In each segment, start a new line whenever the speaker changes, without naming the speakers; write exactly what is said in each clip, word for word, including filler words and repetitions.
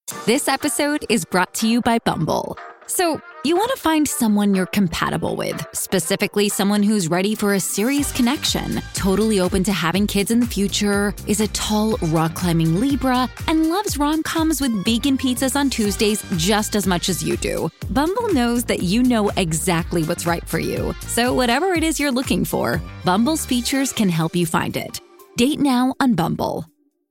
This episode is brought to you by Bumble. So, you want to find someone you're compatible with, specifically someone who's ready for a serious connection, totally open to having kids in the future, is a tall, rock-climbing Libra, and loves rom-coms with vegan pizzas on Tuesdays just as much as you do. Bumble knows that you know exactly what's right for you. So whatever it is you're looking for, Bumble's features can help you find it. Date now on Bumble.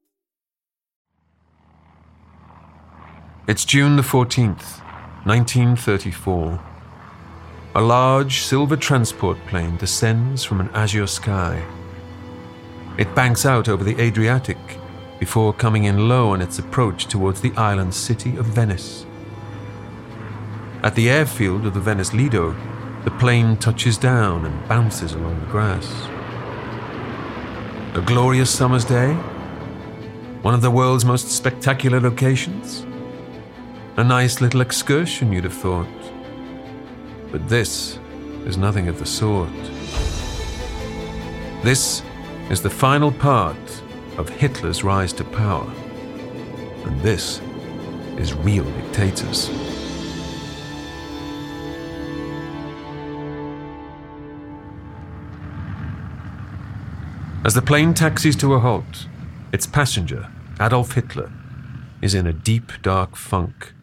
It's June the fourteenth, nineteen thirty-four. A large silver transport plane descends from an azure sky. It banks out over the Adriatic before coming in low on its approach towards the island city of Venice. At the airfield of the Venice Lido, the plane touches down and bounces along the grass. A glorious summer's day, one of the world's most spectacular locations. A nice little excursion, you'd have thought. But this is nothing of the sort. This is the final part of Hitler's rise to power. And this is Real Dictators. As the plane taxis to a halt, its passenger, Adolf Hitler, is in a deep, dark funk.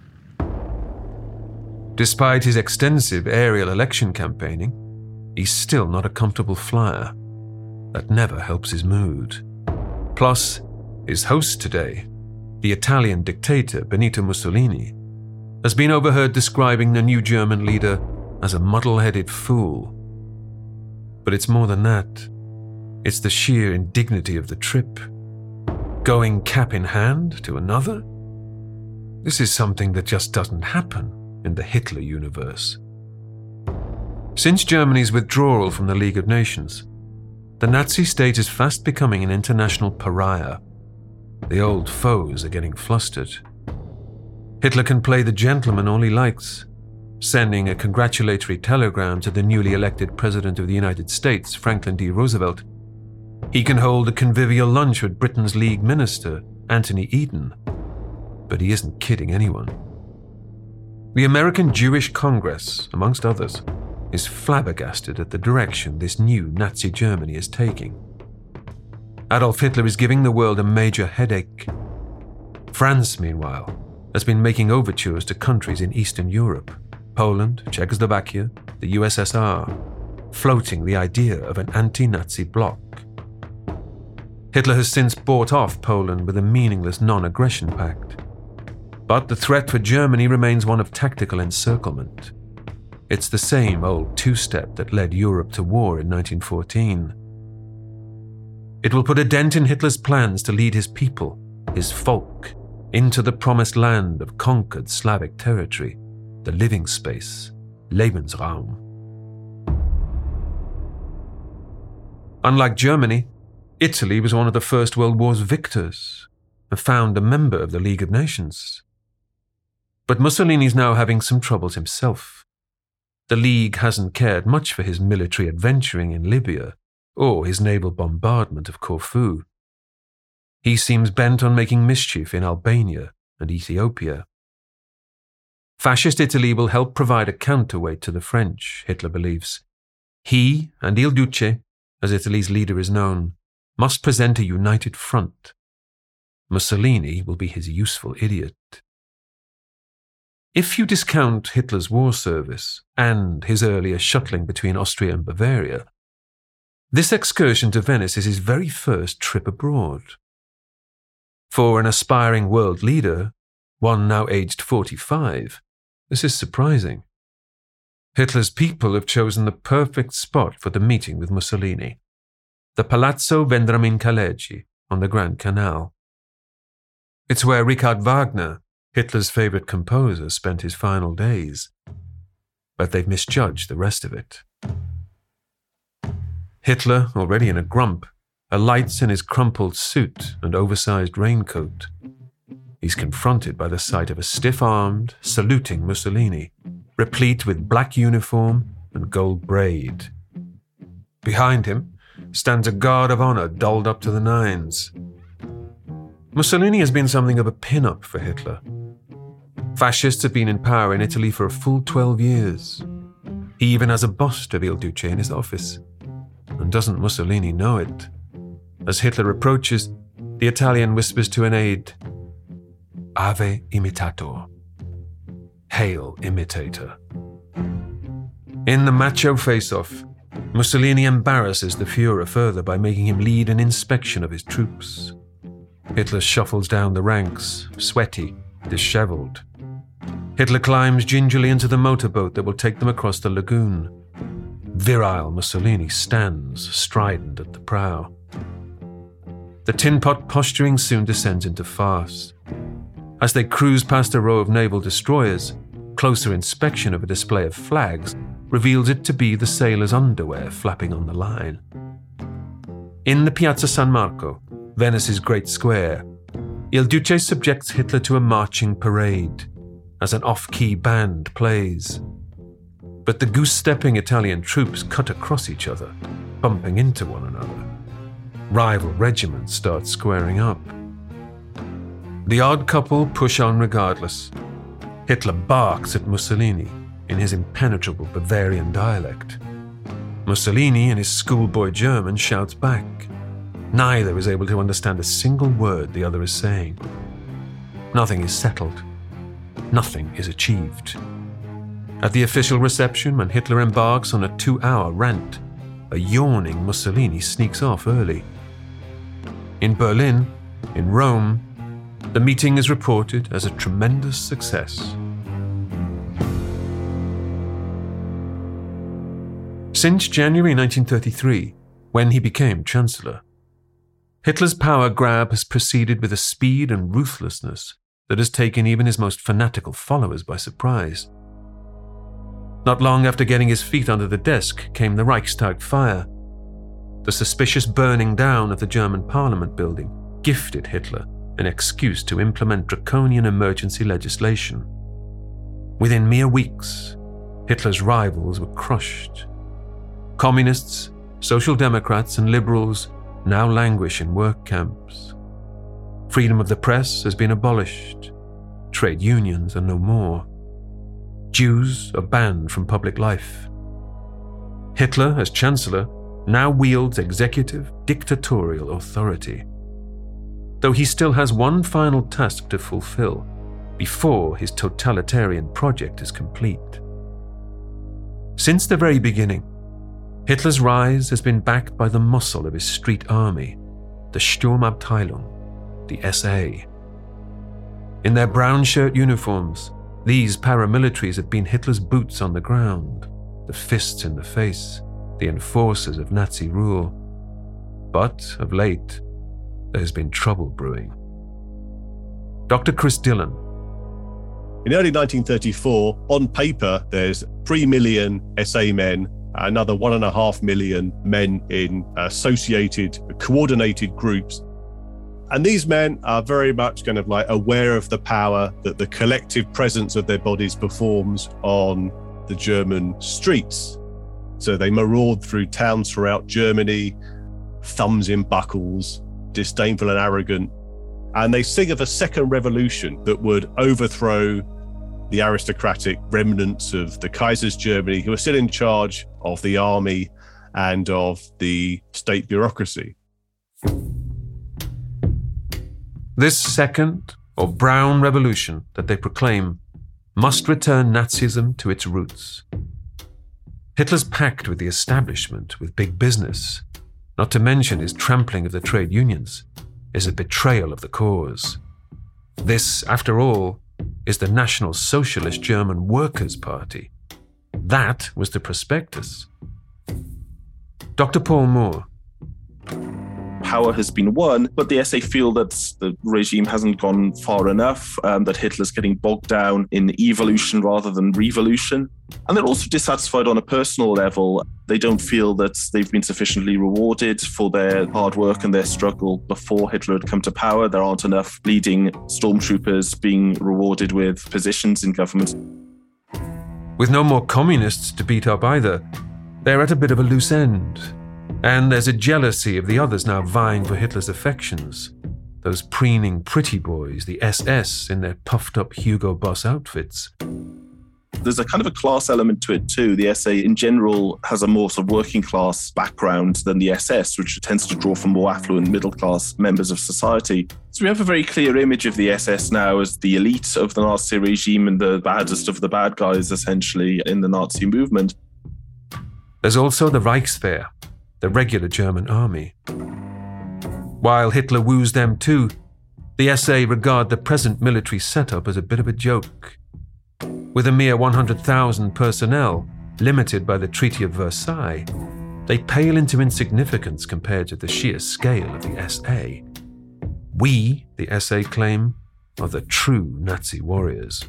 Despite his extensive aerial election campaigning, he's still not a comfortable flyer. That never helps his mood. Plus, his host today, the Italian dictator Benito Mussolini, has been overheard describing the new German leader as a muddle-headed fool. But it's more than that. It's the sheer indignity of the trip. Going cap in hand to another? This is something that just doesn't happen in the Hitler universe. Since Germany's withdrawal from the League of Nations, the Nazi state is fast becoming an international pariah. The old foes are getting flustered. Hitler can play the gentleman all he likes, sending a congratulatory telegram to the newly elected President of the United States, Franklin D. Roosevelt. He can hold a convivial lunch with Britain's League Minister, Anthony Eden. But he isn't kidding anyone. The American Jewish Congress, amongst others, is flabbergasted at the direction this new Nazi Germany is taking. Adolf Hitler is giving the world a major headache. France, meanwhile, has been making overtures to countries in Eastern Europe, Poland, Czechoslovakia, the U S S R, floating the idea of an anti-Nazi bloc. Hitler has since bought off Poland with a meaningless non-aggression pact. But the threat for Germany remains one of tactical encirclement. It's the same old two-step that led Europe to war in nineteen fourteen. It will put a dent in Hitler's plans to lead his people, his folk, into the promised land of conquered Slavic territory, the living space, Lebensraum. Unlike Germany, Italy was one of the First World War's victors, a founder member of the League of Nations. But Mussolini's now having some troubles himself. The League hasn't cared much for his military adventuring in Libya or his naval bombardment of Corfu. He seems bent on making mischief in Albania and Ethiopia. Fascist Italy will help provide a counterweight to the French, Hitler believes. He and Il Duce, as Italy's leader is known, must present a united front. Mussolini will be his useful idiot. If you discount Hitler's war service and his earlier shuttling between Austria and Bavaria, this excursion to Venice is his very first trip abroad. For an aspiring world leader, one now aged forty-five, this is surprising. Hitler's people have chosen the perfect spot for the meeting with Mussolini, the Palazzo Vendramin Caleggi on the Grand Canal. It's where Richard Wagner, Hitler's favorite composer, spent his final days. But they've misjudged the rest of it. Hitler, already in a grump, alights in his crumpled suit and oversized raincoat. He's confronted by the sight of a stiff-armed, saluting Mussolini, replete with black uniform and gold braid. Behind him stands a guard of honor dolled up to the nines. Mussolini has been something of a pin-up for Hitler. Fascists have been in power in Italy for a full twelve years. He even has a bust of Il Duce in his office. And doesn't Mussolini know it? As Hitler approaches, the Italian whispers to an aide, Ave imitator. Hail, imitator. In the macho face-off, Mussolini embarrasses the Führer further by making him lead an inspection of his troops. Hitler shuffles down the ranks, sweaty, disheveled. Hitler climbs gingerly into the motorboat that will take them across the lagoon. Virile Mussolini stands, strident at the prow. The tin pot posturing soon descends into farce. As they cruise past a row of naval destroyers, closer inspection of a display of flags reveals it to be the sailors' underwear flapping on the line. In the Piazza San Marco, Venice's great square, Il Duce subjects Hitler to a marching parade as an off-key band plays. But the goose-stepping Italian troops cut across each other, bumping into one another. Rival regiments start squaring up. The odd couple push on regardless. Hitler barks at Mussolini in his impenetrable Bavarian dialect. Mussolini, in his schoolboy German, shouts back. Neither is able to understand a single word the other is saying. Nothing is settled. Nothing is achieved. At the official reception, when Hitler embarks on a two-hour rant, a yawning Mussolini sneaks off early. In Berlin, in Rome, the meeting is reported as a tremendous success. Since January nineteen thirty-three, when he became Chancellor, Hitler's power grab has proceeded with a speed and ruthlessness that has taken even his most fanatical followers by surprise. Not long after getting his feet under the desk came the Reichstag fire. The suspicious burning down of the German parliament building gifted Hitler an excuse to implement draconian emergency legislation. Within mere weeks, Hitler's rivals were crushed. Communists, Social Democrats, and liberals now languish in work camps. Freedom of the press has been abolished. Trade unions are no more. Jews are banned from public life. Hitler, as Chancellor, now wields executive, dictatorial authority. Though he still has one final task to fulfill before his totalitarian project is complete. Since the very beginning, Hitler's rise has been backed by the muscle of his street army, the Sturmabteilung, the S A. In their brown shirt uniforms, these paramilitaries have been Hitler's boots on the ground, the fists in the face, the enforcers of Nazi rule. But, of late, there has been trouble brewing. Doctor Chris Dillon.
In early nineteen thirty-four, on paper, there's three million S A men, another one and a half million men in associated, coordinated groups. And these men are very much kind of like aware of the power that the collective presence of their bodies performs on the German streets. So they maraud through towns throughout Germany, thumbs in buckles, disdainful and arrogant. And they sing of a second revolution that would overthrow the aristocratic remnants of the Kaiser's Germany, who are still in charge of the army and of the state bureaucracy.
This second, or brown revolution that they proclaim, must return Nazism to its roots. Hitler's pact with the establishment, with big business, not to mention his trampling of the trade unions, is a betrayal of the cause. This, after all, is the National Socialist German Workers' Party. That was the prospectus. Doctor Paul Moore.
Power has been won, but the S A feel that the regime hasn't gone far enough, um, that Hitler's getting bogged down in evolution rather than revolution. And they're also dissatisfied on a personal level. They don't feel that they've been sufficiently rewarded for their hard work and their struggle before Hitler had come to power. There aren't enough leading stormtroopers being rewarded with positions in government.
With no more communists to beat up either, they're at a bit of a loose end. And there's a jealousy of the others now vying for Hitler's affections. those preening pretty boys, the S S, in their puffed-up Hugo Boss outfits.
There's a kind of a class element to it too. The S A in general has a more sort of working class background than the S S, which tends to draw from more affluent middle class members of society. So we have a very clear image of the S S now as the elite of the Nazi regime and the baddest of the bad guys, essentially, in the Nazi movement.
There's also the Reichswehr, the regular German army. While Hitler woos them too, the S A regard the present military setup as a bit of a joke. With a mere one hundred thousand personnel, limited by the Treaty of Versailles, they pale into insignificance compared to the sheer scale of the S A. We, the S A claim, are the true Nazi warriors.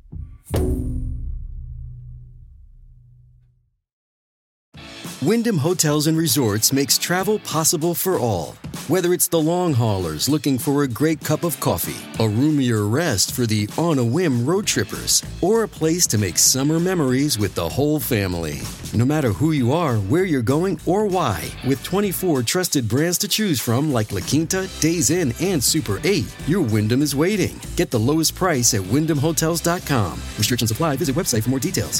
Wyndham Hotels and Resorts makes travel possible for all. Whether it's the long haulers looking for a great cup of coffee, a roomier rest for the on-a-whim road trippers, or a place to make summer memories with the whole family. No matter who you are, where you're going, or why, with twenty-four trusted brands to choose from like La Quinta, Days Inn, and Super eight, your Wyndham is waiting. Get the lowest price at wyndham hotels dot com. Restrictions apply. Visit website for more details.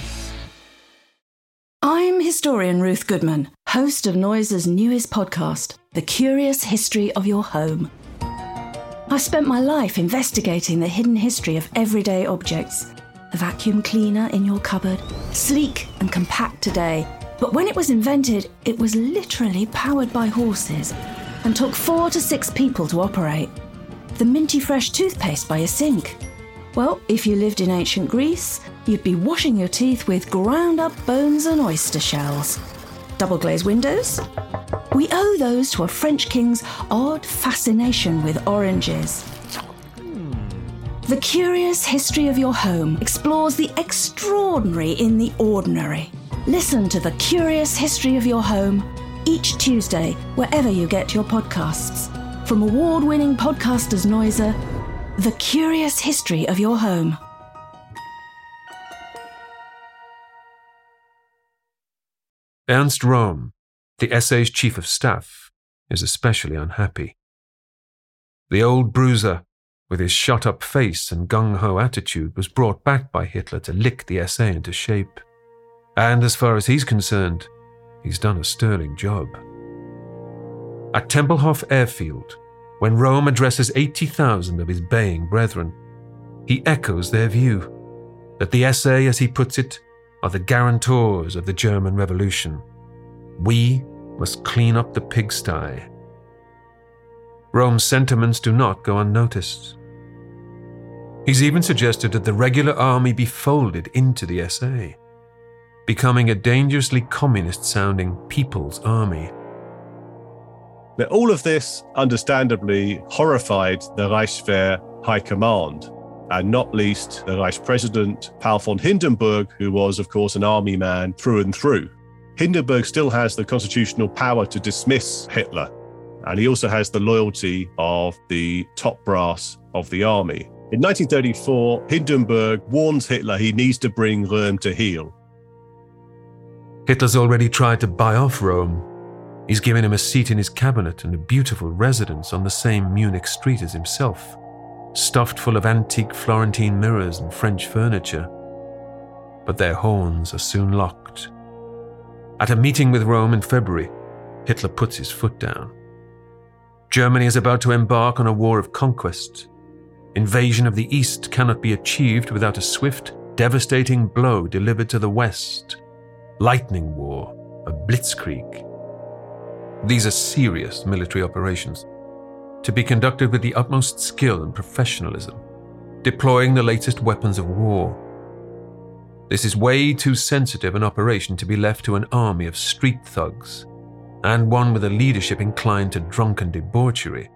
I'm historian Ruth Goodman, host of Noiser's newest podcast, The Curious History of Your Home. I've spent my life investigating the hidden history of everyday objects. The vacuum cleaner in your cupboard, sleek and compact today, but when it was invented, it was literally powered by horses and took four to six people to operate. The minty fresh toothpaste by your sink. Well, if you lived in ancient Greece, you'd be washing your teeth with ground-up bones and oyster shells. Double-glazed windows? We owe those to a French king's odd fascination with oranges. The Curious History of Your Home explores the extraordinary in the ordinary. Listen to The Curious History of Your Home each Tuesday, wherever you get your podcasts. From award-winning podcasters Noiser, The Curious History of Your Home.
Ernst Röhm, the S A's chief of staff, is especially unhappy. The old bruiser, with his shut-up face and gung-ho attitude, was brought back by Hitler to lick the S A into shape. And as far as he's concerned, he's done a sterling job. At Tempelhof Airfield, when Röhm addresses eighty thousand of his baying brethren, he echoes their view that the S A, as he puts it, are the guarantors of the German Revolution. We must clean up the pigsty. Röhm's sentiments do not go unnoticed. He's even suggested that the regular army be folded into the S A, becoming a dangerously communist-sounding People's Army.
Now, all of this, understandably, horrified the Reichswehr High Command, and not least the Reich President, Paul von Hindenburg, who was, of course, an army man through and through. Hindenburg still has the constitutional power to dismiss Hitler, and he also has the loyalty of the top brass of the army. In nineteen thirty-four, Hindenburg warns Hitler he needs to bring Röhm to heel.
Hitler's already tried to buy off Röhm. He's given him a seat in his cabinet and a beautiful residence on the same Munich street as himself, stuffed full of antique Florentine mirrors and French furniture. But their horns are soon locked. At a meeting with Röhm in February, Hitler puts his foot down. Germany is about to embark on a war of conquest. Invasion of the East cannot be achieved without a swift, devastating blow delivered to the West. Lightning war, a blitzkrieg. These are serious military operations, to be conducted with the utmost skill and professionalism, deploying the latest weapons of war. This is way too sensitive an operation to be left to an army of street thugs, and one with a leadership inclined to drunken debauchery.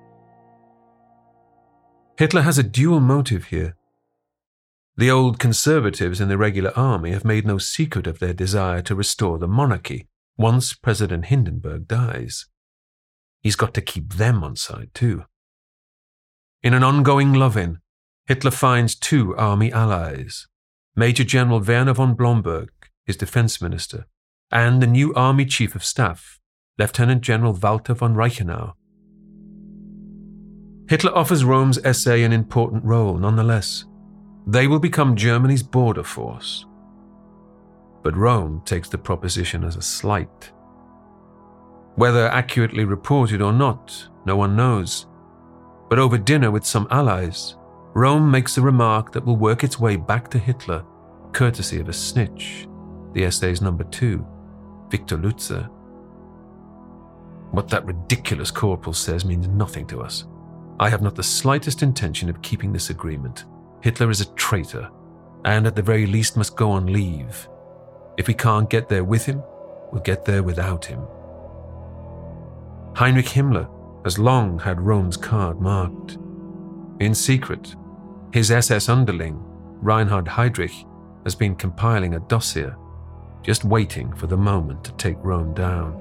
Hitler has a dual motive here. The old conservatives in the regular army have made no secret of their desire to restore the monarchy once President Hindenburg dies. He's got to keep them on side too. In an ongoing love-in, Hitler finds two army allies, Major General Werner von Blomberg, his defense minister, and the new army chief of staff, Lieutenant General Walter von Reichenau. Hitler offers Rome's S A an important role nonetheless. They will become Germany's border force. But Rome takes the proposition as a slight. Whether accurately reported or not, no one knows. But over dinner with some allies, Rome makes a remark that will work its way back to Hitler, courtesy of a snitch, the S A's number two, Victor Lutze. What that ridiculous corporal says means nothing to us. I have not the slightest intention of keeping this agreement. Hitler is a traitor, and at the very least must go on leave. If we can't get there with him, we'll get there without him. Heinrich Himmler has long had Rome's card marked. In secret, his S S underling, Reinhard Heydrich, has been compiling a dossier, just waiting for the moment to take Rome down.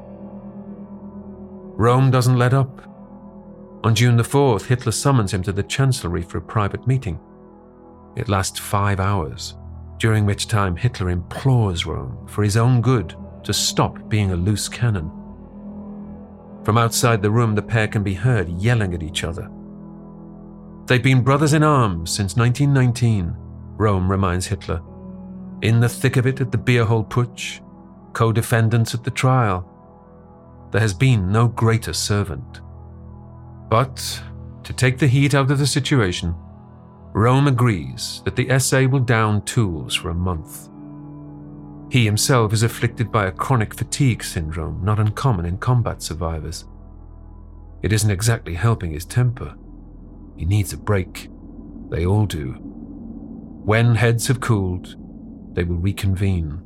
Rome doesn't let up. On June the fourth, Hitler summons him to the Chancellery for a private meeting. It lasts five hours, during which time Hitler implores Rome, for his own good, to stop being a loose cannon. From outside the room, the pair can be heard yelling at each other. They've been brothers in arms since nineteen nineteen, Rome reminds Hitler. In the thick of it at the Beerhole Putsch, co-defendants at the trial. There has been no greater servant. But, to take the heat out of the situation, Rome agrees that the S A will down tools for a month. He himself is afflicted by a chronic fatigue syndrome not uncommon in combat survivors. It isn't exactly helping his temper. He needs a break. They all do. When heads have cooled, they will reconvene.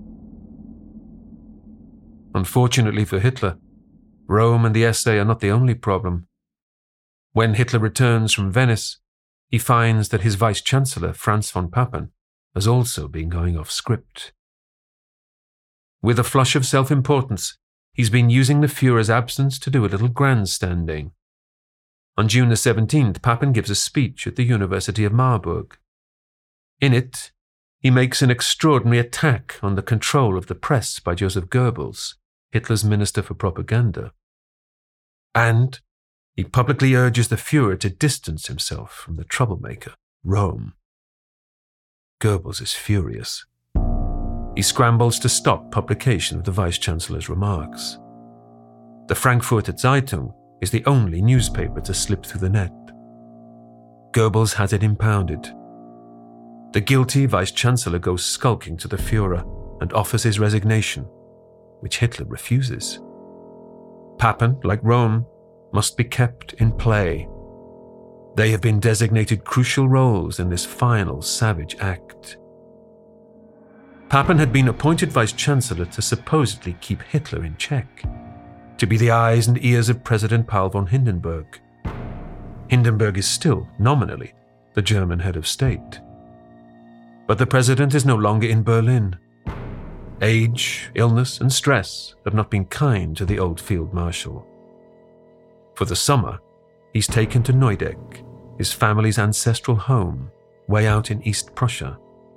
Unfortunately for Hitler, Rome and the S A are not the only problem. When Hitler returns from Venice, he finds that his Vice-Chancellor, Franz von Papen, has also been going off script. With a flush of self-importance, he's been using the Führer's absence to do a little grandstanding. On June the seventeenth, Papen gives a speech at the University of Marburg. In it, he makes an extraordinary attack on the control of the press by Joseph Goebbels, Hitler's Minister for Propaganda. And he publicly urges the Führer to distance himself from the troublemaker, Rome. Goebbels is furious. He scrambles to stop publication of the Vice-Chancellor's remarks. The Frankfurter Zeitung is the only newspaper to slip through the net. Goebbels has it impounded. The guilty Vice-Chancellor goes skulking to the Führer and offers his resignation, which Hitler refuses. Papen, like Rome, must be kept in play. They have been designated crucial roles in this final savage act. Papen had been appointed Vice-Chancellor to supposedly keep Hitler in check, to be the eyes and ears of President Paul von Hindenburg. Hindenburg is still, nominally, the German head of state. But the president is no longer in Berlin. Age, illness, and stress have not been kind to the old field marshal. For the summer, he's taken to Neudeck, his family's ancestral home, way out in East Prussia.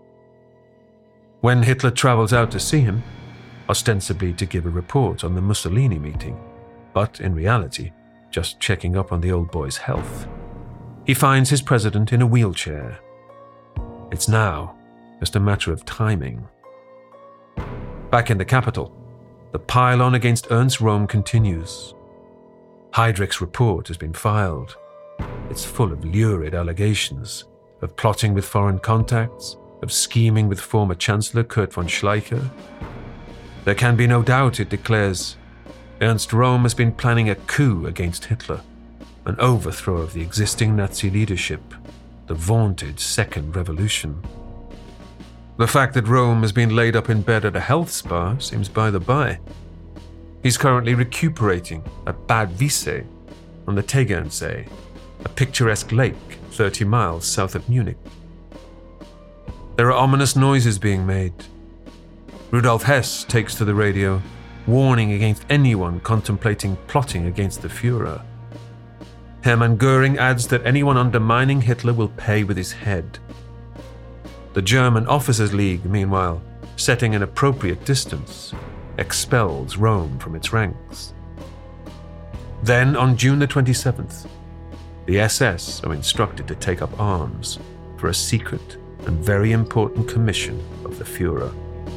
When Hitler travels out to see him, ostensibly to give a report on the Mussolini meeting, but in reality, just checking up on the old boy's health, he finds his president in a wheelchair. It's now just a matter of timing. Back in the capital, the pile-on against Ernst Röhm continues. Heydrich's report has been filed. It's full of lurid allegations of plotting with foreign contacts, of scheming with former Chancellor Kurt von Schleicher. There can be no doubt, it declares, Ernst Röhm has been planning a coup against Hitler, an overthrow of the existing Nazi leadership, the vaunted Second Revolution. The fact that Röhm has been laid up in bed at a health spa seems by the by. He's currently recuperating at Bad Wiessee on the Tegernsee, a picturesque lake thirty miles south of Munich. There are ominous noises being made. Rudolf Hess takes to the radio, warning against anyone contemplating plotting against the Führer. Hermann Göring adds that anyone undermining Hitler will pay with his head. The German Officers' League, meanwhile, setting an appropriate distance, expels Rome from its ranks. Then, on June the twenty-seventh, the S S are instructed to take up arms for a secret and very important commission of the Führer.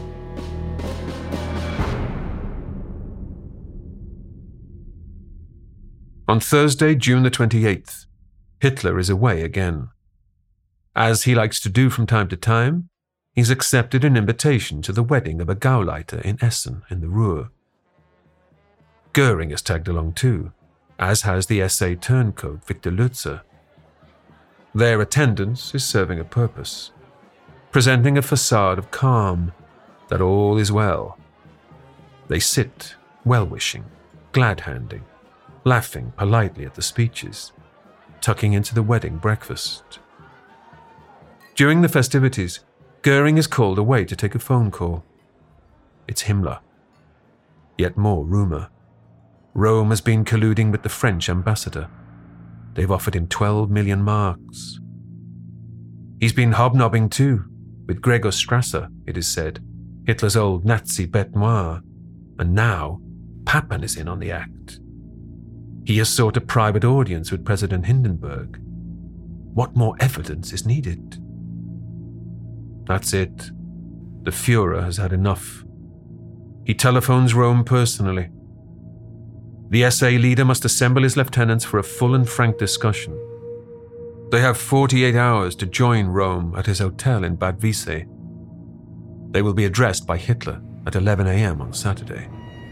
On Thursday, June the twenty-eighth, Hitler is away again. As he likes to do from time to time, he's accepted an invitation to the wedding of a Gauleiter in Essen in the Ruhr. Goering has tagged along too, as has the S A turncoat Victor Lutzer. Their attendance is serving a purpose, presenting a facade of calm, that all is well. They sit, well-wishing, glad-handing, laughing politely at the speeches, tucking into the wedding breakfast. During the festivities, Goering is called away to take a phone call. It's Himmler. Yet more rumour. Rome has been colluding with the French ambassador. They've offered him twelve million marks. He's been hobnobbing too, with Gregor Strasser, it is said, Hitler's old Nazi bête noire, and now Papen is in on the act. He has sought a private audience with President Hindenburg. What more evidence is needed? That's it. The Führer has had enough. He telephones Rome personally. The S A leader must assemble his lieutenants for a full and frank discussion. They have forty-eight hours to join Rome at his hotel in Bad Wiessee. They will be addressed by Hitler at eleven a.m. on Saturday.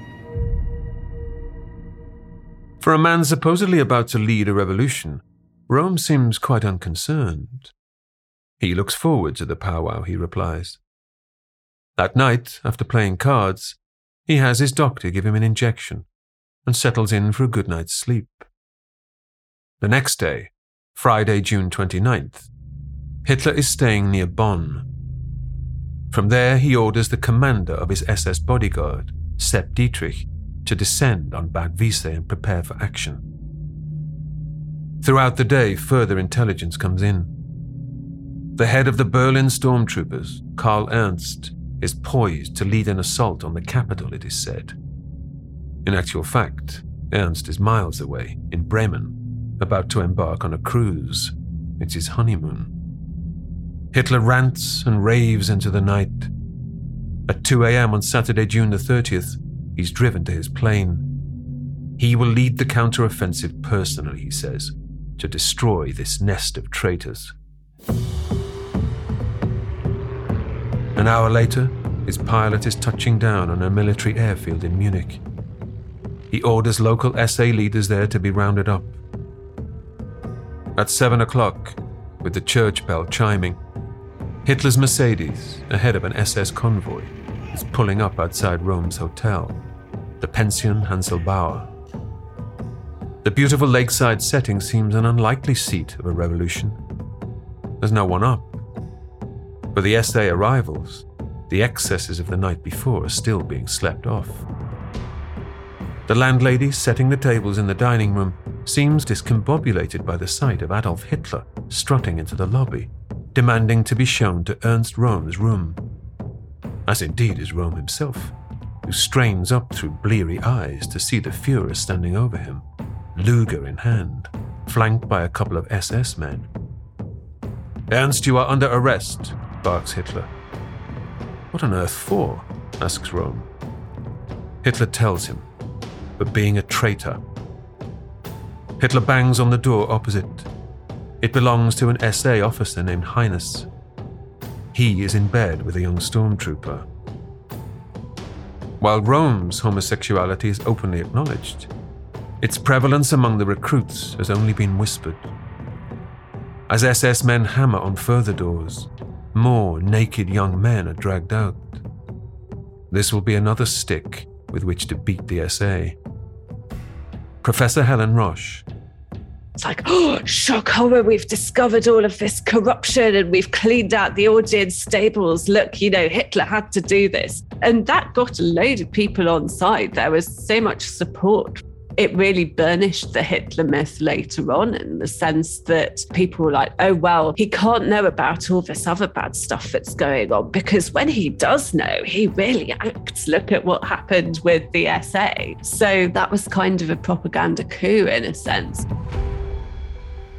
For a man supposedly about to lead a revolution, Rome seems quite unconcerned. He looks forward to the powwow, he replies. That night, after playing cards, he has his doctor give him an injection and settles in for a good night's sleep. The next day, Friday, June twenty-ninth, Hitler is staying near Bonn. From there, he orders the commander of his S S bodyguard, Sepp Dietrich, to descend on Bad Wiessee and prepare for action. Throughout the day, further intelligence comes in. The head of the Berlin stormtroopers, Karl Ernst, is poised to lead an assault on the capital, it is said. In actual fact, Ernst is miles away, in Bremen, about to embark on a cruise. It's his honeymoon. Hitler rants and raves into the night. At two a.m. on Saturday, June the thirtieth, he's driven to his plane. He will lead the counter-offensive personally, he says, to destroy this nest of traitors. An hour later, his pilot is touching down on a military airfield in Munich. He orders local S A leaders there to be rounded up. At seven o'clock, with the church bell chiming, Hitler's Mercedes, ahead of an S S convoy, is pulling up outside Rome's hotel, the Pension Hanselbauer. The beautiful lakeside setting seems an unlikely seat of a revolution. There's no one up. For the S A arrivals, the excesses of the night before are still being slept off. The landlady setting the tables in the dining room seems discombobulated by the sight of Adolf Hitler strutting into the lobby, demanding to be shown to Ernst Röhm's room. As indeed is Röhm himself, who strains up through bleary eyes to see the Führer standing over him, Luger in hand, flanked by a couple of S S men. "Ernst, you are under arrest," barks Hitler. "What on earth for?" asks Röhm. Hitler tells him, for being a traitor. Hitler bangs on the door opposite. It belongs to an S A officer named Heines. He is in bed with a young stormtrooper. While Röhm's homosexuality is openly acknowledged, its prevalence among the recruits has only been whispered. As S S men hammer on further doors, more naked young men are dragged out. This will be another stick with which to beat the S A. Professor Helen Roche.
It's like, oh, shock horror, we've discovered all of this corruption and we've cleaned out the audience stables. Look, you know, Hitler had to do this. And that got a load of people on side. There was so much support. It really burnished the Hitler myth later on in the sense that people were like, oh, well, he can't know about all this other bad stuff that's going on because when he does know, he really acts. Look at what happened with the S A. So that was kind of a propaganda coup in a sense.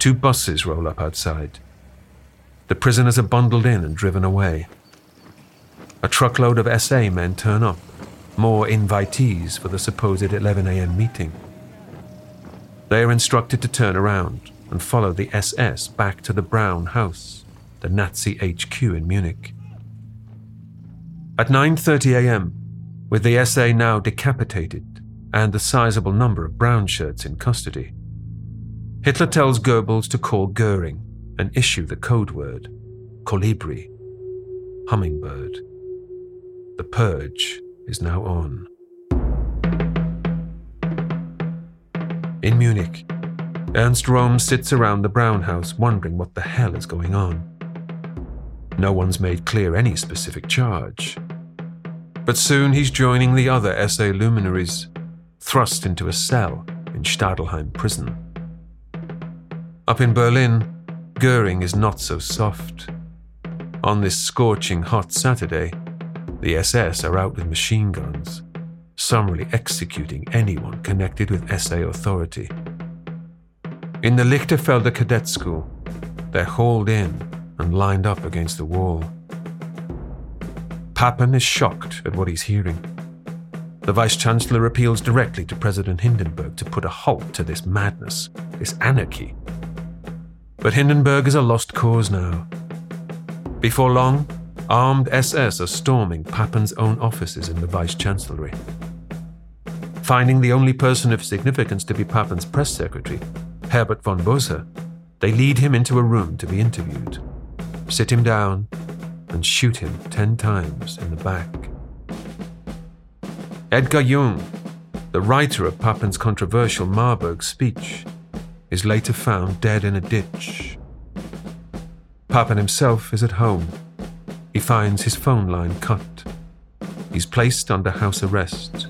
Two buses roll up outside. The prisoners are bundled in and driven away. A truckload of S A men turn up, more invitees for the supposed eleven a.m. meeting. They are instructed to turn around and follow the S S back to the Brown House, the Nazi H Q in Munich. At nine thirty a.m., with the S A now decapitated and a sizable number of brown shirts in custody, Hitler tells Goebbels to call Goering and issue the code word, Kolibri, hummingbird. The purge is now on. In Munich, Ernst Röhm sits around the Brown House wondering what the hell is going on. No one's made clear any specific charge. But soon he's joining the other S A luminaries, thrust into a cell in Stadelheim prison. Up in Berlin, Goering is not so soft. On this scorching hot Saturday, the S S are out with machine guns, summarily executing anyone connected with S A authority. In the Lichterfelder Cadet School, they're hauled in and lined up against the wall. Papen is shocked at what he's hearing. The Vice-Chancellor appeals directly to President Hindenburg to put a halt to this madness, this anarchy. But Hindenburg is a lost cause now. Before long, armed S S are storming Papen's own offices in the Vice-Chancellery. Finding the only person of significance to be Papen's press secretary, Herbert von Bose, they lead him into a room to be interviewed, sit him down, and shoot him ten times in the back. Edgar Jung, the writer of Papen's controversial Marburg speech, is later found dead in a ditch. Papen himself is at home. He finds his phone line cut. He's placed under house arrest.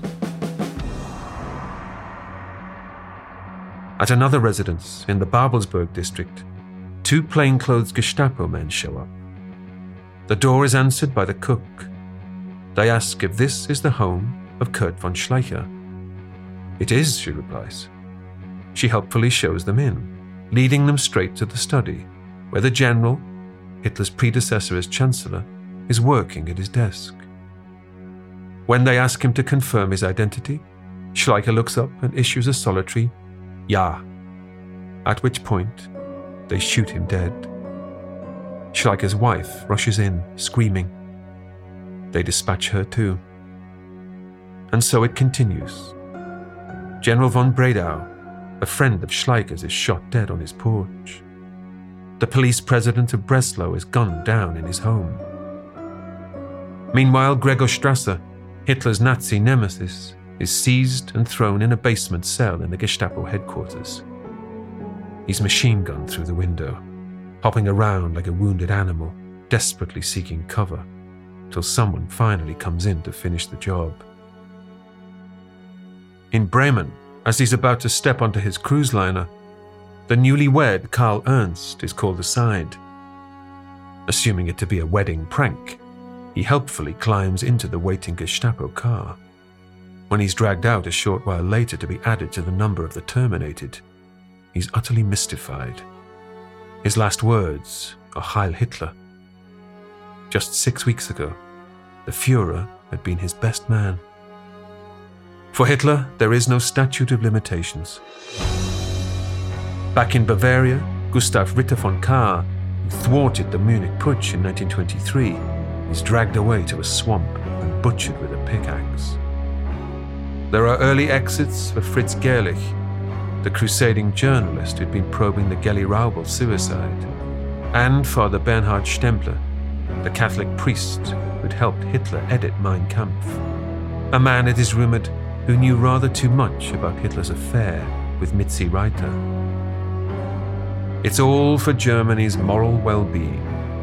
At another residence in the Babelsberg district, two plainclothes Gestapo men show up. The door is answered by the cook. They ask if this is the home of Kurt von Schleicher. It is, she replies. She helpfully shows them in, leading them straight to the study, where the general, Hitler's predecessor as Chancellor, is working at his desk. When they ask him to confirm his identity, Schleicher looks up and issues a solitary "Ja," at which point they shoot him dead. Schleicher's wife rushes in, screaming. They dispatch her too. And so it continues. General von Bredau, a friend of Schleicher's, is shot dead on his porch. The police president of Breslau is gunned down in his home. Meanwhile, Gregor Strasser, Hitler's Nazi nemesis, is seized and thrown in a basement cell in the Gestapo headquarters. He's machine-gunned through the window, hopping around like a wounded animal, desperately seeking cover, till someone finally comes in to finish the job. In Bremen, as he's about to step onto his cruise liner, the newlywed Karl Ernst is called aside. Assuming it to be a wedding prank, he helpfully climbs into the waiting Gestapo car. When he's dragged out a short while later to be added to the number of the terminated, he's utterly mystified. His last words are Heil Hitler. Just six weeks ago, the Führer had been his best man. For Hitler, there is no statute of limitations. Back in Bavaria, Gustav Ritter von Kahr, who thwarted the Munich Putsch in nineteen twenty-three, is dragged away to a swamp and butchered with a pickaxe. There are early exits for Fritz Gerlich, the crusading journalist who'd been probing the Gelly-Raubal suicide, and Father Bernhard Stempler, the Catholic priest who'd helped Hitler edit Mein Kampf, a man, it is rumoured, who knew rather too much about Hitler's affair with Mitzi Reiter. It's all for Germany's moral well-being.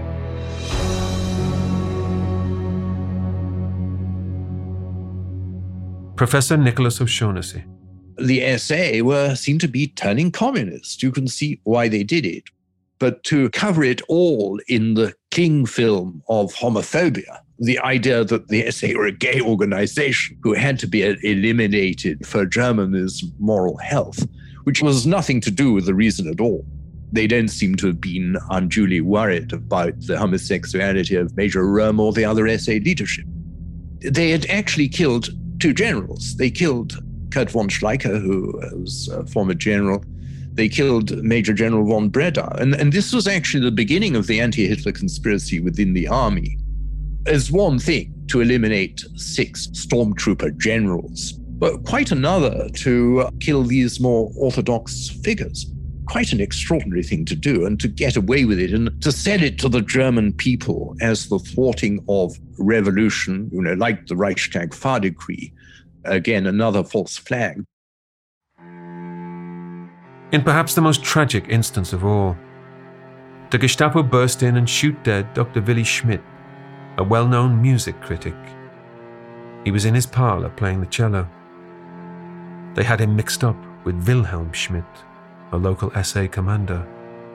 Professor Nicholas O'Shaughnessy.
The S A were seen to be turning communist. You can see why they did it. But to cover it all in the King film of homophobia, the idea that the S A were a gay organization who had to be eliminated for Germany's moral health, which was nothing to do with the reason at all. They don't seem to have been unduly worried about the homosexuality of Major Röhm or the other S A leadership. They had actually killed two generals. They killed Kurt von Schleicher, who was a former general. They killed Major General von Breda. And, and this was actually the beginning of the anti-Hitler conspiracy within the army. It's one thing to eliminate six stormtrooper generals, but quite another to kill these more orthodox figures. Quite an extraordinary thing to do, and to get away with it and to sell it to the German people as the thwarting of revolution, you know, like the Reichstag fire decree. Again, another false flag.
In perhaps the most tragic instance of all, the Gestapo burst in and shoot dead Doctor Willy Schmidt, a well-known music critic. He was in his parlour playing the cello. They had him mixed up with Wilhelm Schmidt, a local S A commander.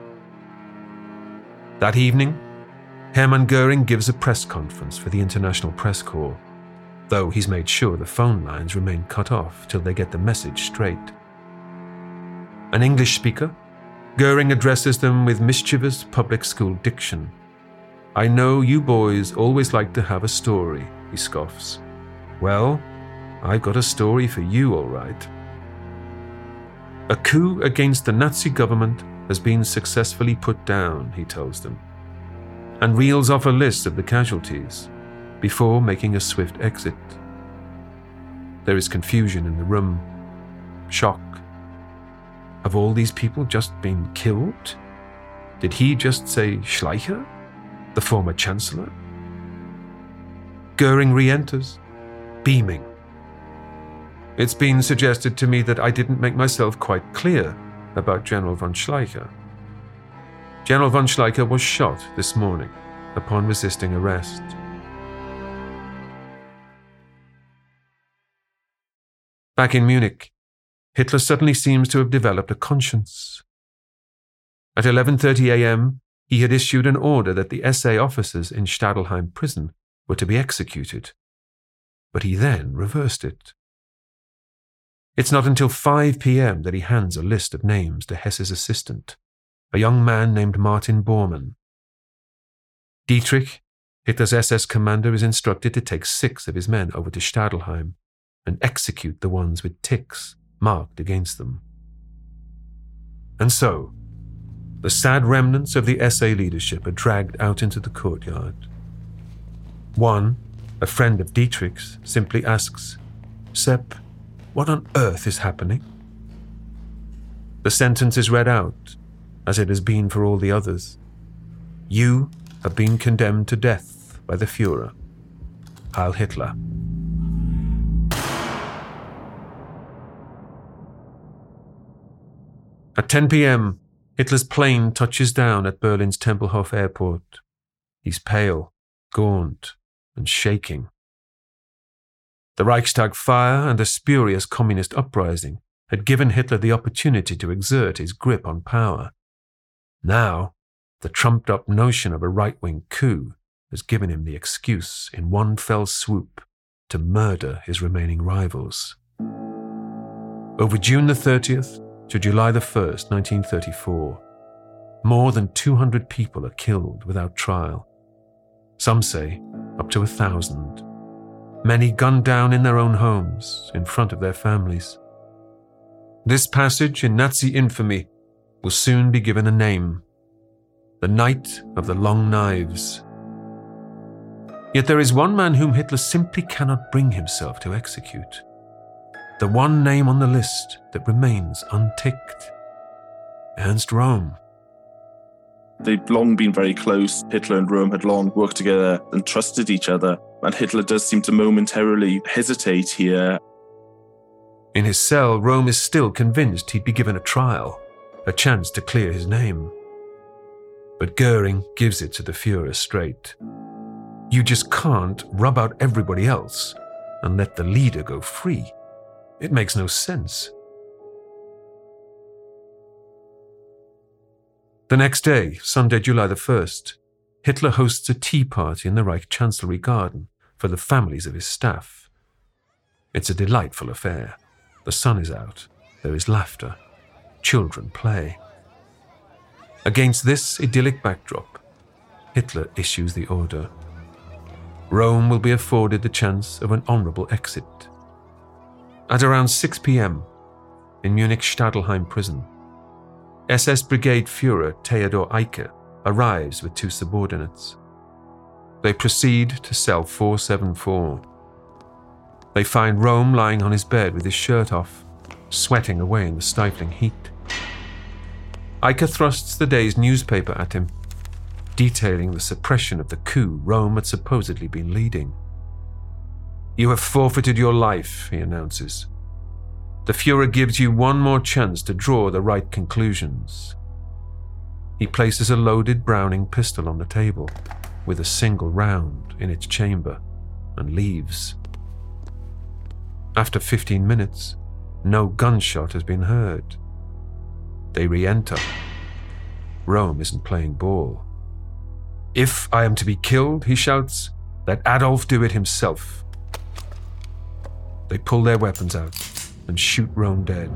That evening, Hermann Göring gives a press conference for the International Press Corps, though he's made sure the phone lines remain cut off till they get the message straight. An English speaker, Göring addresses them with mischievous public school diction. "I know you boys always like to have a story," he scoffs. "Well, I've got a story for you, all right." A coup against the Nazi government has been successfully put down, he tells them, and reels off a list of the casualties before making a swift exit. There is confusion in the room, shock. Have all these people just been killed? Did he just say Schleicher, the former chancellor? Göring re-enters, beaming. "It's been suggested to me that I didn't make myself quite clear about General von Schleicher. General von Schleicher was shot this morning upon resisting arrest." Back in Munich, Hitler suddenly seems to have developed a conscience. At eleven thirty a.m., he had issued an order that the S A officers in Stadelheim prison were to be executed, but he then reversed it. It's not until five p.m. that he hands a list of names to Hesse's assistant, a young man named Martin Bormann. Dietrich, Hitler's S S commander, is instructed to take six of his men over to Stadelheim and execute the ones with ticks marked against them. And so, the sad remnants of the S A leadership are dragged out into the courtyard. One, a friend of Dietrich's, simply asks, "Sepp, what on earth is happening?" The sentence is read out, as it has been for all the others. "You have been condemned to death by the Führer, Heil Hitler." At ten p.m., Hitler's plane touches down at Berlin's Tempelhof airport. He's pale, gaunt, and shaking. The Reichstag fire and the spurious communist uprising had given Hitler the opportunity to exert his grip on power. Now, the trumped-up notion of a right-wing coup has given him the excuse, in one fell swoop, to murder his remaining rivals. Over June the thirtieth to July the first, nineteen thirty-four, more than two hundred people are killed without trial. Some say up to a thousand. Many gunned down in their own homes, in front of their families. This passage in Nazi infamy will soon be given a name: the Night of the Long Knives. Yet there is one man whom Hitler simply cannot bring himself to execute. The one name on the list that remains unticked: Ernst Röhm.
They'd long been very close. Hitler and Röhm had long worked together and trusted each other. And Hitler does seem to momentarily hesitate here.
In his cell, Röhm is still convinced he'd be given a trial, a chance to clear his name. But Göring gives it to the Führer straight. You just can't rub out everybody else and let the leader go free. It makes no sense. The next day, Sunday, July the first, Hitler hosts a tea party in the Reich Chancellery garden for the families of his staff. It's a delightful affair. The sun is out. There is laughter. Children play. Against this idyllic backdrop, Hitler issues the order. Rome will be afforded the chance of an honourable exit. At around six p.m, in Munich Stadelheim prison, S S Brigade Führer Theodor Eicke arrives with two subordinates. They proceed to cell four seventy-four. They find Röhm lying on his bed with his shirt off, sweating away in the stifling heat. Eicke thrusts the day's newspaper at him, detailing the suppression of the coup Röhm had supposedly been leading. "You have forfeited your life," he announces. "The Führer gives you one more chance to draw the right conclusions." He places a loaded Browning pistol on the table, with a single round in its chamber, and leaves. After fifteen minutes, no gunshot has been heard. They re-enter. Röhm isn't playing ball. "If I am to be killed," he shouts, "let Adolf do it himself." They pull their weapons out and shoot Röhm dead.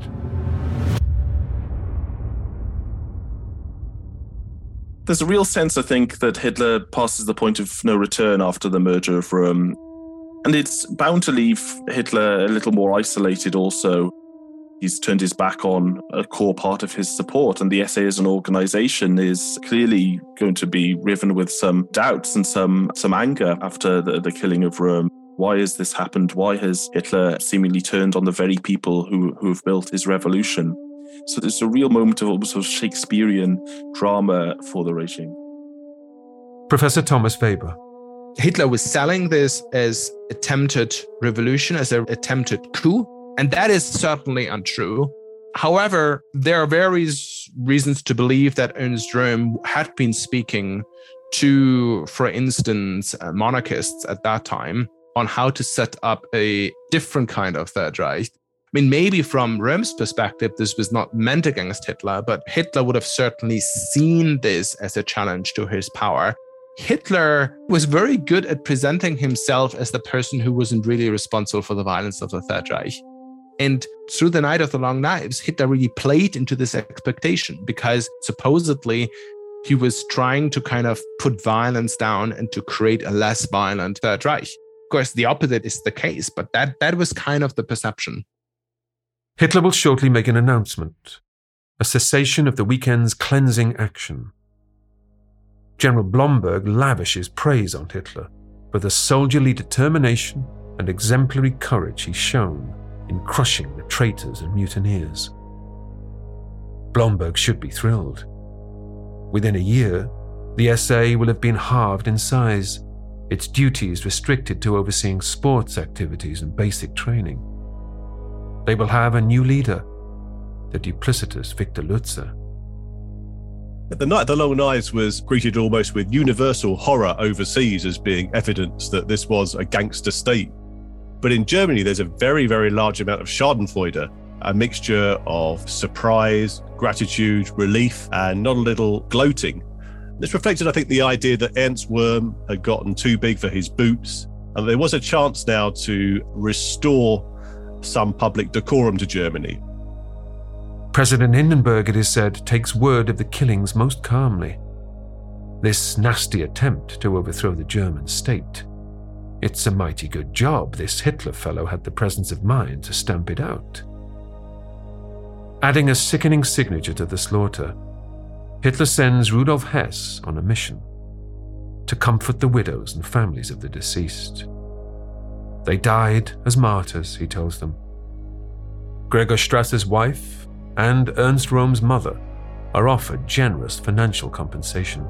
There's a real sense, I think, that Hitler passes the point of no return after the murder of Röhm. And it's bound to leave Hitler a little more isolated also. He's turned his back on a core part of his support, and the S A as an organisation is clearly going to be riven with some doubts and some, some anger after the, the killing of Röhm. Why has this happened? Why has Hitler seemingly turned on the very people who, who have built his revolution? So there's a real moment of almost of Shakespearean drama for the regime.
Professor Thomas Weber.
Hitler was selling this as attempted revolution, as an attempted coup, and that is certainly untrue. However, there are various reasons to believe that Ernst Röhm had been speaking to, for instance, uh, monarchists at that time on how to set up a different kind of Third Reich. I mean, maybe from Röhm's perspective, this was not meant against Hitler, but Hitler would have certainly seen this as a challenge to his power. Hitler was very good at presenting himself as the person who wasn't really responsible for the violence of the Third Reich. And through the Night of the Long Knives, Hitler really played into this expectation because supposedly he was trying to kind of put violence down and to create a less violent Third Reich. Of course, the opposite is the case, but that, that was kind of the perception.
Hitler will shortly make an announcement, a cessation of the weekend's cleansing action. General Blomberg lavishes praise on Hitler for the soldierly determination and exemplary courage he's shown in crushing the traitors and mutineers. Blomberg should be thrilled. Within a year, the S A will have been halved in size, its duties restricted to overseeing sports activities and basic training. They will have a new leader, the duplicitous Victor Lutze.
The Night of the Long Knives was greeted almost with universal horror overseas as being evidence that this was a gangster state. But in Germany, there's a very, very large amount of Schadenfreude, a mixture of surprise, gratitude, relief, and not a little gloating. This reflected, I think, the idea that Ernst Röhm had gotten too big for his boots, and there was a chance now to restore some public decorum to Germany.
President Hindenburg, it is said, takes word of the killings most calmly. This nasty attempt to overthrow the German state. It's a mighty good job this Hitler fellow had the presence of mind to stamp it out. Adding a sickening signature to the slaughter, Hitler sends Rudolf Hess on a mission to comfort the widows and families of the deceased. They died as martyrs, he tells them. Gregor Strasse's wife and Ernst Röhm's mother are offered generous financial compensation.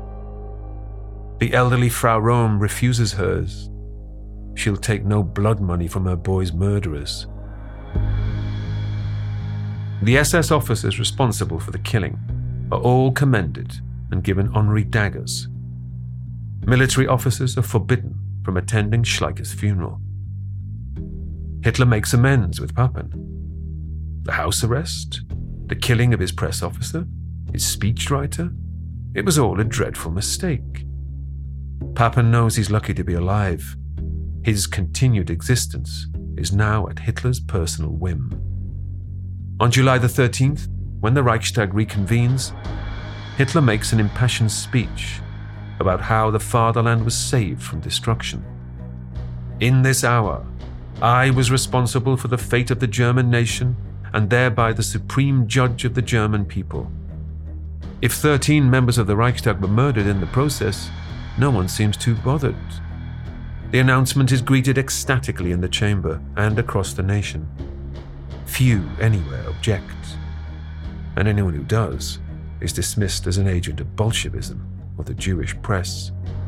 The elderly Frau Röhm refuses hers. She'll take no blood money from her boy's murderers. The S S officers responsible for the killing are all commended and given honorary daggers. Military officers are forbidden from attending Schleicher's funeral. Hitler makes amends with Papen. The house arrest, the killing of his press officer, his speechwriter, it was all a dreadful mistake. Papen knows he's lucky to be alive. His continued existence is now at Hitler's personal whim. On July the thirteenth, when the Reichstag reconvenes, Hitler makes an impassioned speech about how the fatherland was saved from destruction. In this hour, I was responsible for the fate of the German nation and thereby the supreme judge of the German people. If thirteen members of the Reichstag were murdered in the process, no one seems too bothered. The announcement is greeted ecstatically in the chamber and across the nation. Few anywhere object, and anyone who does is dismissed as an agent of Bolshevism or the Jewish press.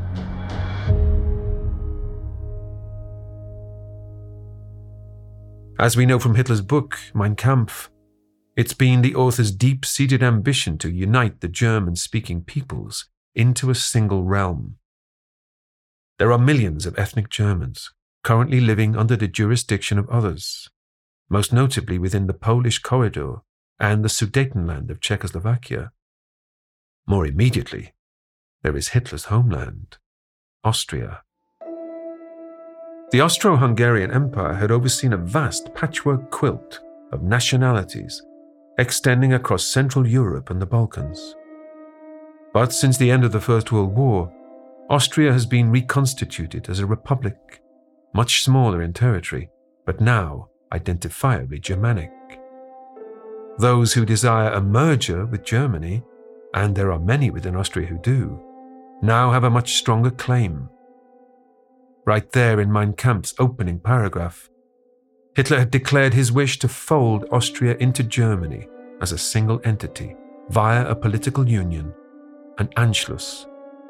As we know from Hitler's book, Mein Kampf, it's been the author's deep-seated ambition to unite the German-speaking peoples into a single realm. There are millions of ethnic Germans currently living under the jurisdiction of others, most notably within the Polish corridor and the Sudetenland of Czechoslovakia. More immediately, there is Hitler's homeland, Austria. The Austro-Hungarian Empire had overseen a vast patchwork quilt of nationalities extending across Central Europe and the Balkans. But since the end of the First World War, Austria has been reconstituted as a republic, much smaller in territory, but now identifiably Germanic. Those who desire a merger with Germany, and there are many within Austria who do, now have a much stronger claim. Right there in Mein Kampf's opening paragraph, Hitler had declared his wish to fold Austria into Germany as a single entity via a political union, an Anschluss.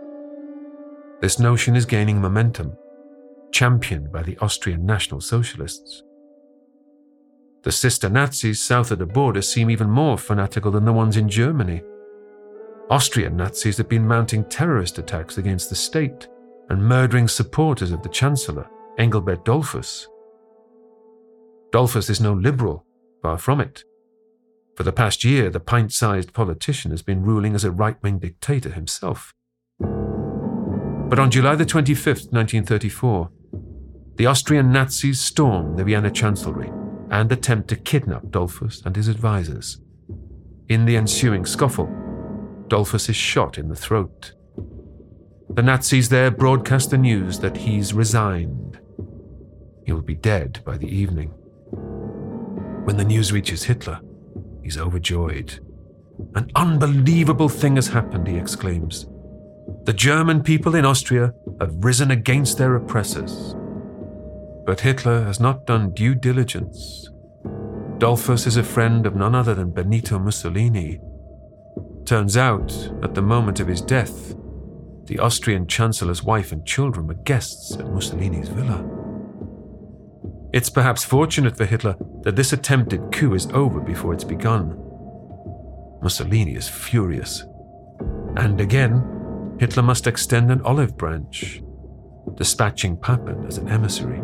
This notion is gaining momentum, championed by the Austrian National Socialists. The sister Nazis south of the border seem even more fanatical than the ones in Germany. Austrian Nazis have been mounting terrorist attacks against the state and murdering supporters of the Chancellor, Engelbert Dollfuss. Dollfuss is no liberal, far from it. For the past year, the pint-sized politician has been ruling as a right-wing dictator himself. But on July the twenty-fifth, nineteen thirty-four, the Austrian Nazis storm the Vienna Chancellery and attempt to kidnap Dollfuss and his advisors. In the ensuing scuffle, Dollfuss is shot in the throat. The Nazis there broadcast the news that he's resigned. He will be dead by the evening. When the news reaches Hitler, he's overjoyed. An unbelievable thing has happened, he exclaims. The German people in Austria have risen against their oppressors. But Hitler has not done due diligence. Dollfuss is a friend of none other than Benito Mussolini. Turns out, at the moment of his death, the Austrian Chancellor's wife and children were guests at Mussolini's villa. It's perhaps fortunate for Hitler that this attempted coup is over before it's begun. Mussolini is furious. And again, Hitler must extend an olive branch, dispatching Papen as an emissary.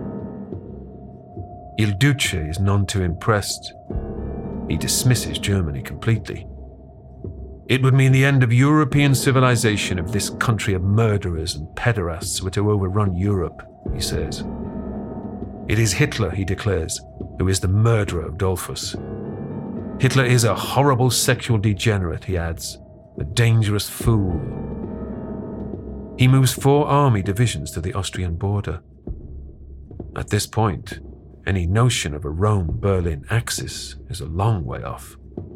Il Duce is none too impressed. He dismisses Germany completely. It would mean the end of European civilization if this country of murderers and pederasts were to overrun Europe, he says. It is Hitler, he declares, who is the murderer of Dollfuss. Hitler is a horrible sexual degenerate, he adds, a dangerous fool. He moves four army divisions to the Austrian border. At this point, any notion of a Rome-Berlin axis is a long way off.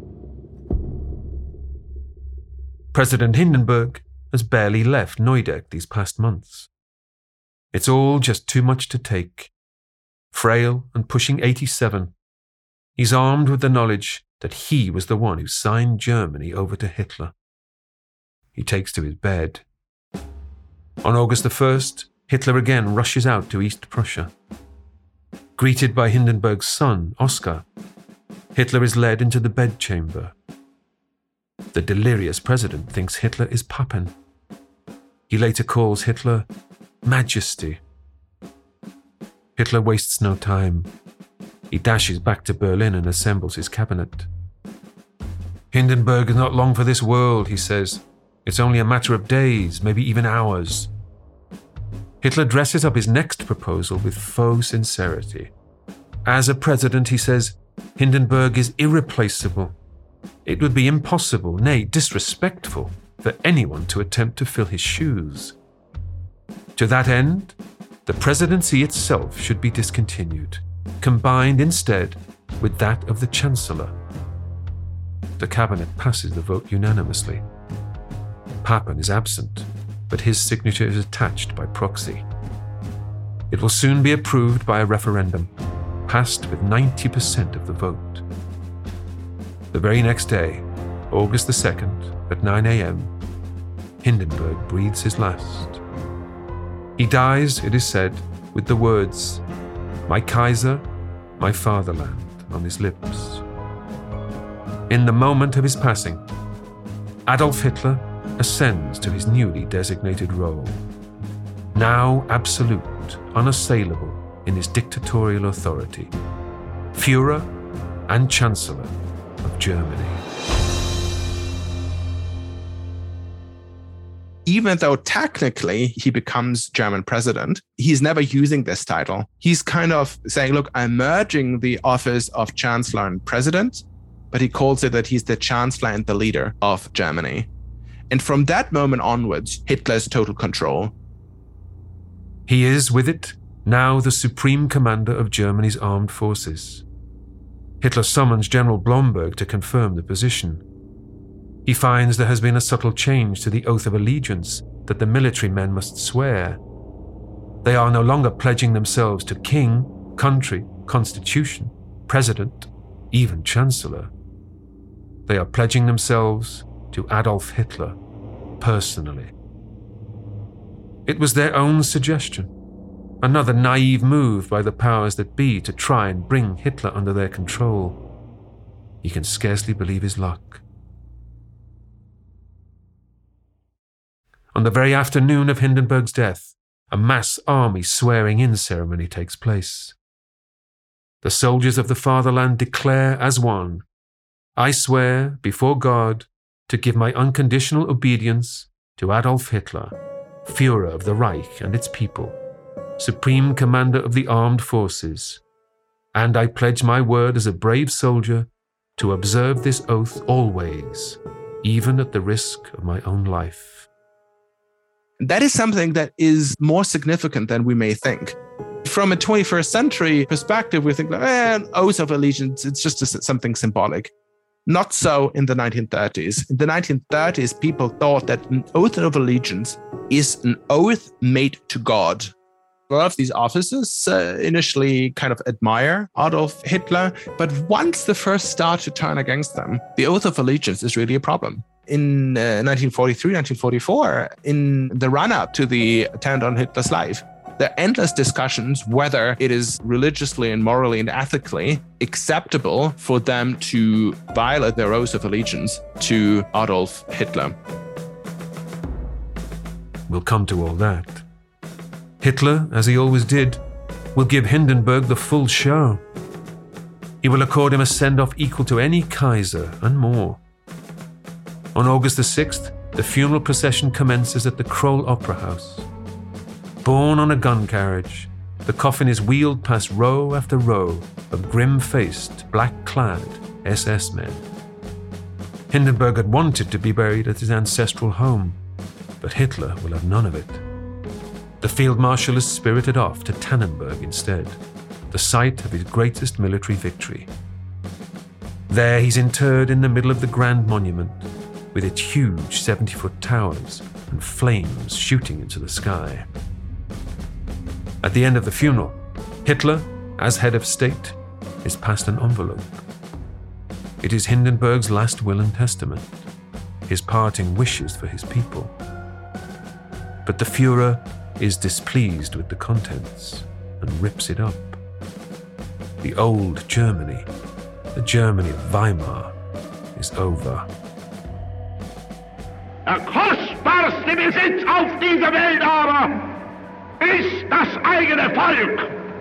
President Hindenburg has barely left Neudeck these past months. It's all just too much to take. Frail and pushing eighty-seven, he's armed with the knowledge that he was the one who signed Germany over to Hitler. He takes to his bed. On August the first, Hitler again rushes out to East Prussia. Greeted by Hindenburg's son, Oskar, Hitler is led into the bedchamber. The delirious president thinks Hitler is Papen. He later calls Hitler Majesty. Hitler wastes no time. He dashes back to Berlin and assembles his cabinet. Hindenburg is not long for this world, he says. It's only a matter of days, maybe even hours. Hitler dresses up his next proposal with faux sincerity. As a president, he says, Hindenburg is irreplaceable. It would be impossible, nay, disrespectful, for anyone to attempt to fill his shoes. To that end, the presidency itself should be discontinued, combined instead with that of the Chancellor. The cabinet passes the vote unanimously. Papen is absent, but his signature is attached by proxy. It will soon be approved by a referendum, passed with ninety percent of the vote. The very next day, August the second, at nine a.m., Hindenburg breathes his last. He dies, it is said, with the words, "My Kaiser, my fatherland," on his lips. In the moment of his passing, Adolf Hitler ascends to his newly designated role, now absolute, unassailable in his dictatorial authority, Führer and Chancellor of Germany.
Even though technically he becomes German president, he's never using this title. He's kind of saying, look, I'm merging the office of Chancellor and President, but he calls it that he's the Chancellor and the leader of Germany. And from that moment onwards, Hitler's total control.
He is, with it, now the supreme commander of Germany's armed forces. Hitler summons General Blomberg to confirm the position. He finds there has been a subtle change to the oath of allegiance that the military men must swear. They are no longer pledging themselves to king, country, constitution, president, even chancellor. They are pledging themselves to Adolf Hitler personally. It was their own suggestion, another naive move by the powers that be to try and bring Hitler under their control. He can scarcely believe his luck. On the very afternoon of Hindenburg's death, a mass army swearing-in ceremony takes place. The soldiers of the fatherland declare as one, "I swear before God to give my unconditional obedience to Adolf Hitler, Führer of the Reich and its people, Supreme Commander of the Armed Forces, and I pledge my word as a brave soldier to observe this oath always, even at the risk of my own life."
That is something that is more significant than we may think. From a twenty-first century perspective, we think, eh, an oath of allegiance, it's just a, something symbolic. Not so in the nineteen thirties. In the nineteen thirties, people thought that an oath of allegiance is an oath made to God. A lot of these officers uh, initially kind of admire Adolf Hitler, but once the first start to turn against them, the oath of allegiance is really a problem. In uh, nineteen forty-three, nineteen forty-four, in the run-up to the attempt on Hitler's life, there are endless discussions whether it is religiously and morally and ethically acceptable for them to violate their oath of allegiance to Adolf Hitler.
We'll come to all that. Hitler, as he always did, will give Hindenburg the full show. He will accord him a send-off equal to any Kaiser and more. On August the sixth, the funeral procession commences at the Kroll Opera House. Borne on a gun carriage, the coffin is wheeled past row after row of grim-faced, black-clad S S men. Hindenburg had wanted to be buried at his ancestral home, but Hitler will have none of it. The Field Marshal is spirited off to Tannenberg instead, the site of his greatest military victory. There he's interred in the middle of the Grand Monument, with its huge seventy-foot towers and flames shooting into the sky. At the end of the funeral, Hitler, as head of state, is passed an envelope. It is Hindenburg's last will and testament, his parting wishes for his people. But the Führer is displeased with the contents and rips it up. The old Germany, the Germany of Weimar, is over.
Der kostbarste Besitz auf dieser Welt aber ist das eigene Volk.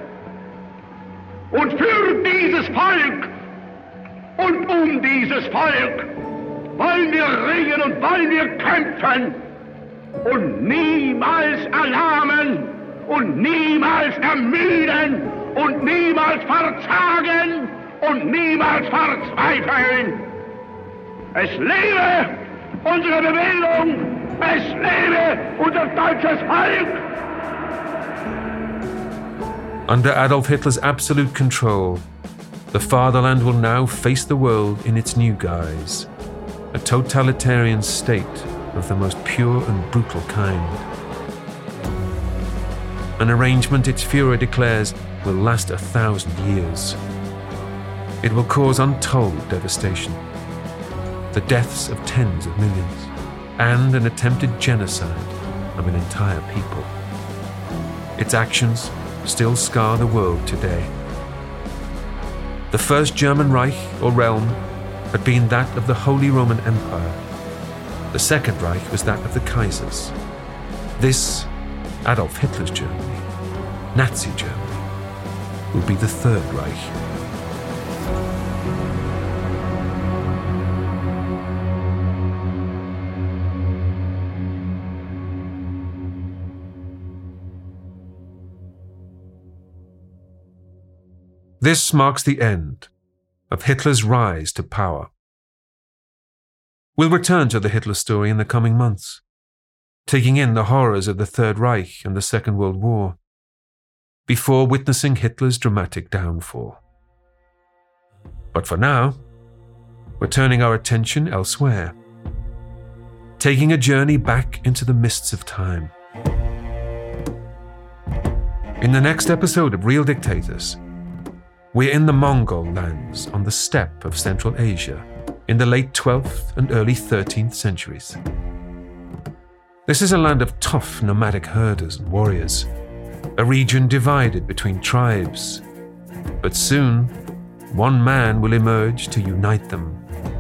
Und für dieses Volk und um dieses Volk wollen wir ringen und wollen wir kämpfen und niemals erlahmen und niemals ermüden und niemals verzagen und niemals verzweifeln. Es lebe unsere Bewegung! Es lebe unser deutsches Volk!
Under Adolf Hitler's absolute control, the fatherland will now face the world in its new guise, a totalitarian state of the most pure and brutal kind. An arrangement its Führer declares will last a thousand years. It will cause untold devastation, the deaths of tens of millions, and an attempted genocide of an entire people. Its actions still scar the world today. The First German Reich, or realm, had been that of the Holy Roman Empire. The Second Reich was that of the Kaisers. This, Adolf Hitler's Germany, Nazi Germany, will be the Third Reich. This marks the end of Hitler's rise to power. We'll return to the Hitler story in the coming months, taking in the horrors of the Third Reich and the Second World War, before witnessing Hitler's dramatic downfall. But for now, we're turning our attention elsewhere, taking a journey back into the mists of time. In the next episode of Real Dictators, we're in the Mongol lands on the steppe of Central Asia in the late twelfth and early thirteenth centuries. This is a land of tough nomadic herders and warriors, a region divided between tribes. But soon, one man will emerge to unite them.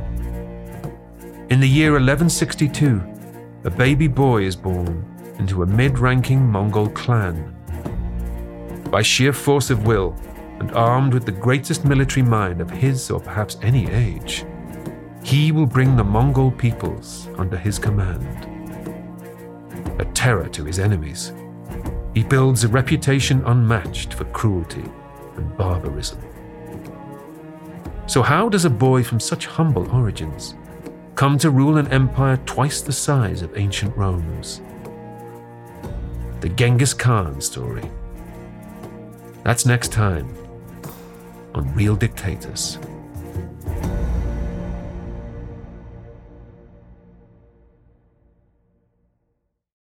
In the year eleven sixty-two, a baby boy is born into a mid-ranking Mongol clan. By sheer force of will, and armed with the greatest military mind of his or perhaps any age, he will bring the Mongol peoples under his command. A terror to his enemies, he builds a reputation unmatched for cruelty and barbarism. So how does a boy from such humble origins come to rule an empire twice the size of ancient Rome's? The Genghis Khan story. That's next time on Real Dictators.